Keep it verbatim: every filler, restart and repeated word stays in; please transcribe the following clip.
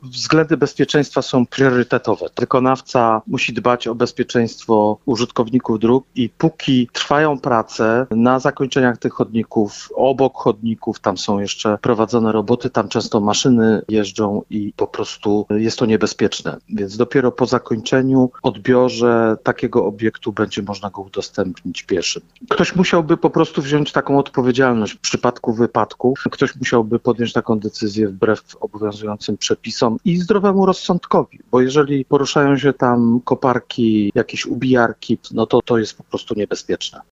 względy bezpieczeństwa są priorytetowe. Wykonawca musi dbać o bezpieczeństwo użytkowników dróg i póki trwają prace na zakończeniach tych chodników, obok chodników, tam są jeszcze prowadzone roboty, tam często maszyny jeżdżą i po prostu jest to niebezpieczne. Więc dopiero po zakończeniu, odbiorze takiego obiektu będzie można go udostępnić pieszym. Ktoś musiałby po prostu wziąć taką odpowiedzialność w przypadku wypadku. Ktoś musiałby podjąć taką decyzję wbrew obowiązującym przepisom i zdrowemu rozsądkowi, bo jeżeli poruszają się tam koparki, jakieś ubijarki, no to to jest po prostu niebezpieczne.